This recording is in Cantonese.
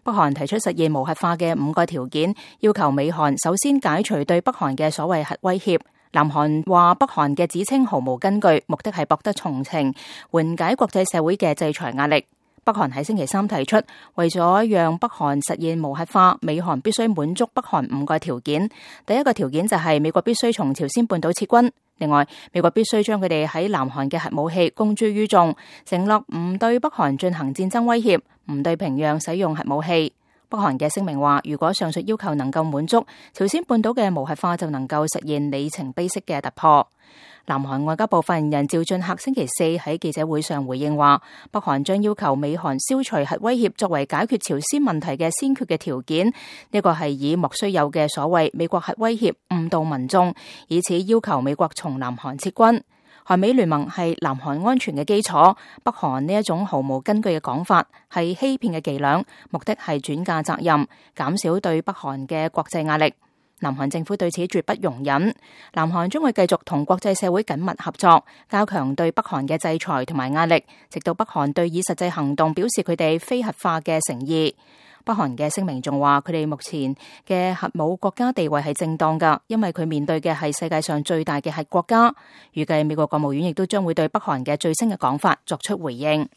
北韓提出實現無核化嘅5個條件，要求美韓首先解除對北韓嘅所謂核威脅。南韓話北韓嘅指稱毫無根據，目的係博得同情，緩解國際社會嘅制裁壓力。北韓喺星期三提出，為咗讓北韓實現無核化，美韓必須滿足北韓5個條件。第一個條件就係美國必須從朝鮮半島撤軍。另外，美國必須將佢哋喺南韓嘅核武器公諸於眾，承諾唔對北韓進行戰爭威脅，唔對平壤使用核武器。北韓嘅聲明話，如果上述要求能夠滿足，朝鮮半島嘅無核化就能夠實現里程碑式嘅突破。南韓外交部發言人趙俊赫星期四喺記者會上回應話，北韓將要求美韓消除核威脅作為解決朝鮮問題嘅先決嘅條件，呢個係以莫須有嘅所謂美國核威脅誤導民眾，以此要求美國從南韓撤軍。韓美聯盟係南韓安全嘅基礎，北韓呢一種毫無根據嘅講法係欺騙嘅伎倆，目的係轉嫁責任，減少對北韓嘅國際壓力。南韓政府對此絕不容忍，南韓將會繼續同國際社會緊密合作，加強對北韓嘅制裁同埋壓力，直到北韓對以實際行動表示佢哋非核化嘅誠意。北韓嘅聲明仲話，佢哋目前嘅核武國家地位係正當㗎，因為佢面對嘅係世界上最大嘅核國家。預計美國國務院亦都將會對北韓嘅最新嘅講法作出回應。